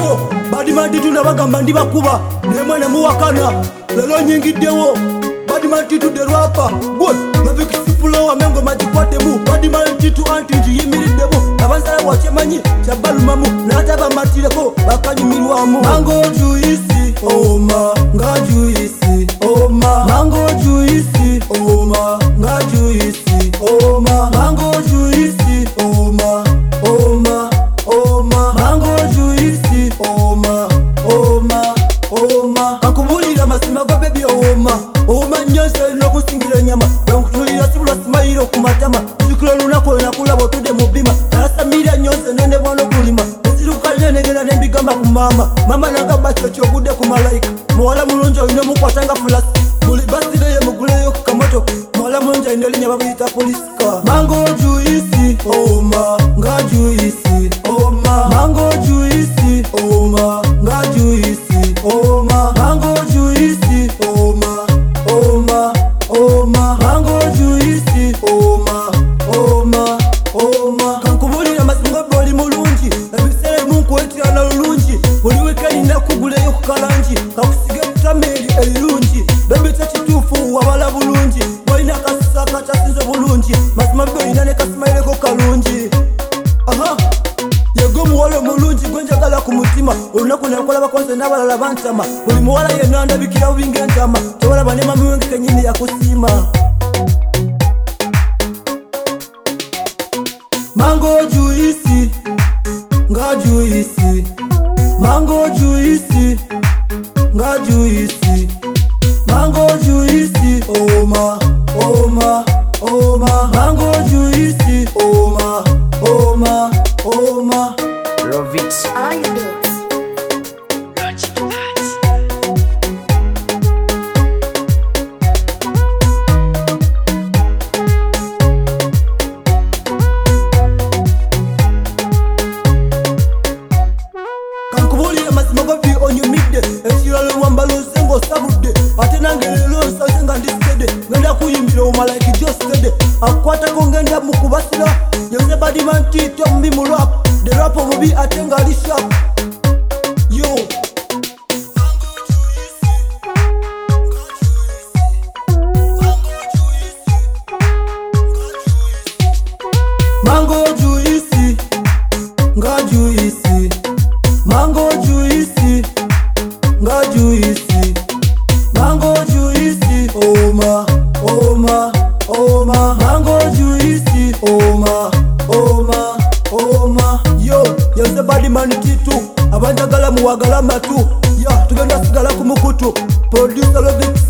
yo Badman titu nabagamba ndi bakuba nemwe ne muwakana lero nyingiddewo Badman titu de rapper boy navikisipulo amengo majikwatemu Badman titu anti njiyimiriddemu abanzala wachemanyi kyabalumamu nataba matireko bakanyumirwamu mango juisi oma nga juisi oma mango juisi oma nga juisi oma mango juisi oma oma oma mango juisi oma oma oma akubulira masima go baby oma oma nyose no kusingira nyama nkutulira sibula smailo kumatama sikula lunako nakulabo tude mubima nasamira nyose nende bwano kulima nzirukalye negera nembigamba ku mama nanga bacho chogude ku malaika muwala mulunjo ino mukwatanga fulasi muli basile ye muguleyo ku kamoto muwala mulunjo ino linya babita poliska mango juisi oma nga juisi oma mango juisi oma nga juisi oma mango juisi oma oma oma mango juisi oma oma oma kankubulira masingo boli mulungi ebisere munku etyana lulungi buli weekend nakuguleyo ku kalangi kakusiga tameri elungi bembeta kituufu wabala bulungi boyina kasaka kyasinze bulungi masima boyina ne kasimaileko kalungi aha yego muwala mulungi gwenjagala ku mutima olunaku nakola bakonse n'abalala bantama buli muwala yenna ndabikira bubinga entama tewalaba ne mami wengi kenyini yakusiima mango juisi nga juisi mango juisi nga juisi mango juisi oma oma oma mango juisi oma oma oma Love it. All you do. kankubulira mazima go bi onyumidde ekiralo wambalo sengo sabudde ate nange lero nsazenga ndisede ngenda kuyimbira omalaiki jostede akwatako ngenda mukubasira yose Badman tito mbi mu rap the rap omubi ate nga ali sharp yo mango juisi nga juisi mango juisi nga juisi mango juisi oma oma oma mango juisi oma oma oma yo yose Badman titu abanjagala muwagala matu ya tugenda sigala ku mukutu producer Lobit